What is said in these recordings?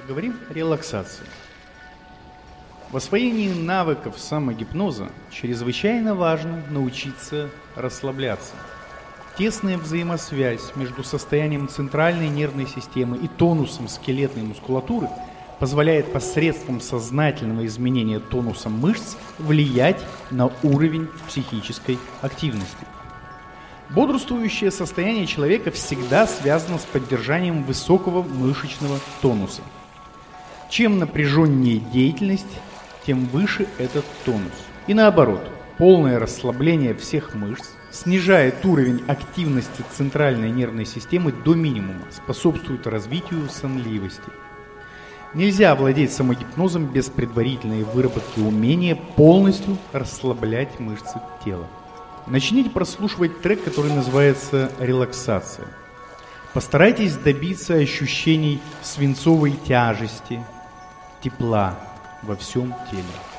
Поговорим о релаксации. В освоении навыков самогипноза чрезвычайно важно научиться расслабляться. Тесная взаимосвязь между состоянием центральной нервной системы и тонусом скелетной мускулатуры позволяет посредством сознательного изменения тонуса мышц влиять на уровень психической активности. Бодрствующее состояние человека всегда связано с поддержанием высокого мышечного тонуса. Чем напряженнее деятельность, тем выше этот тонус. И наоборот, полное расслабление всех мышц снижает уровень активности центральной нервной системы до минимума, способствует развитию сонливости. Нельзя владеть самогипнозом без предварительной выработки умения полностью расслаблять мышцы тела. Начните прослушивать трек, который называется «Релаксация». Постарайтесь добиться ощущений свинцовой тяжести, тепла во всем теле.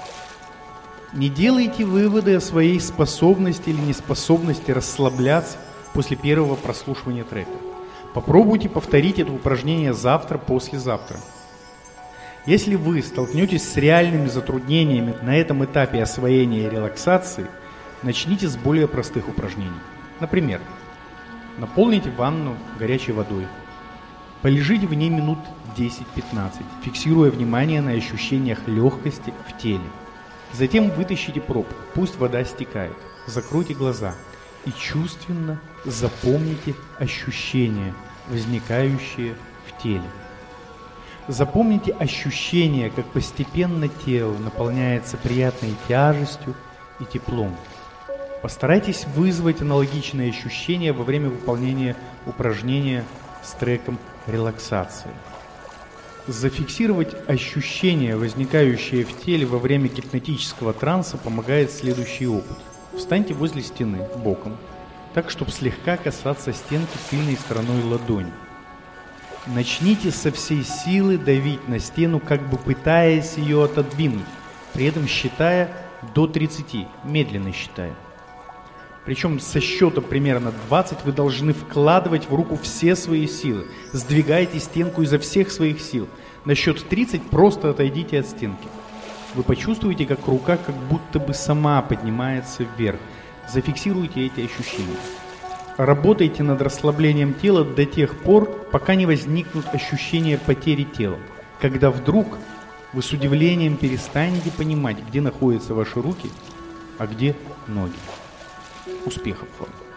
Не делайте выводы о своей способности или неспособности расслабляться после первого прослушивания трека. Попробуйте повторить это упражнение завтра, послезавтра. Если вы столкнетесь с реальными затруднениями на этом этапе освоения релаксации, начните с более простых упражнений. Например, наполните ванну горячей водой. Полежите в ней минут 10-15, фиксируя внимание на ощущениях легкости в теле. Затем вытащите пробку, пусть вода стекает. Закройте глаза и чувственно запомните ощущения, возникающие в теле. Запомните ощущение, как постепенно тело наполняется приятной тяжестью и теплом. Постарайтесь вызвать аналогичные ощущения во время выполнения упражнения с треком релаксации. Зафиксировать ощущения, возникающие в теле во время гипнотического транса, помогает следующий опыт. Встаньте возле стены боком, так, чтобы слегка касаться стенки тыльной стороной ладони. Начните со всей силы давить на стену, как бы пытаясь ее отодвинуть, при этом считая до 30, медленно считая. Причем со счета примерно 20 вы должны вкладывать в руку все свои силы. Сдвигайте стенку изо всех своих сил. На счет 30 просто отойдите от стенки. Вы почувствуете, как рука как будто бы сама поднимается вверх. Зафиксируйте эти ощущения. Работайте над расслаблением тела до тех пор, пока не возникнут ощущения потери тела. Когда вдруг вы с удивлением перестанете понимать, где находятся ваши руки, а где ноги. Успехов вам!